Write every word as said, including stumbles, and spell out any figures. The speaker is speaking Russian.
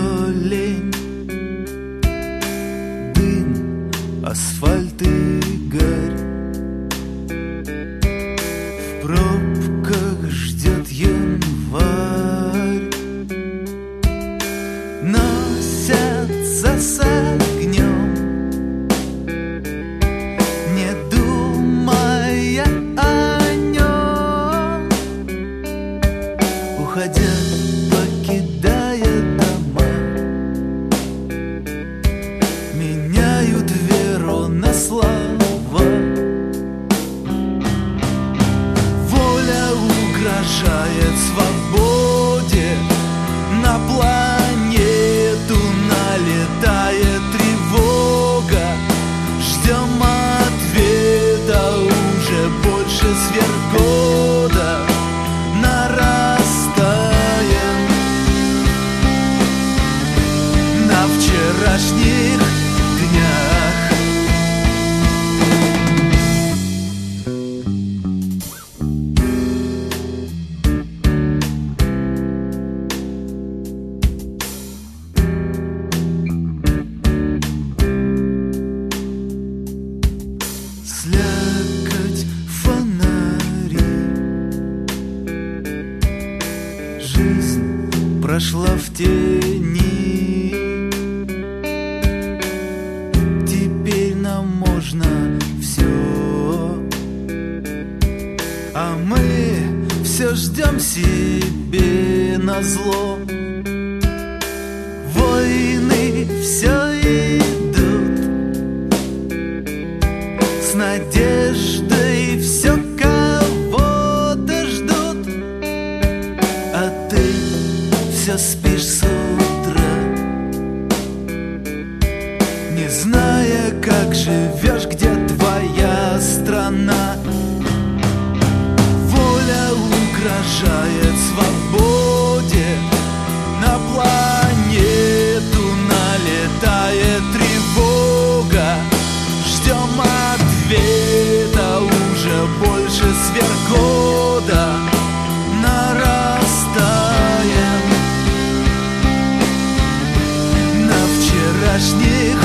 лень, дым, асфальт и гарь. В пробках ждет январь. Носятся с огнем, не думая о нем, уходят, покидая дома, меняют веру на слова. Воля угрожает свободе, на планету налетает тревога. Ждем ответа уже больше сверхгода. Нарастаем на вчерашних днях. Слякоть, фонари, жизнь прошла в тени. Теперь нам можно все, а мы все ждем себе назло. Войны все идут, с надеждой все кого-то ждут, а ты все спишь с утра, не зная, как живешь, где твоя страна. Воля угрожает свободе, на планету налетает тревога. Ждем ответа уже больше сверхгода. Нарастаем на вчерашних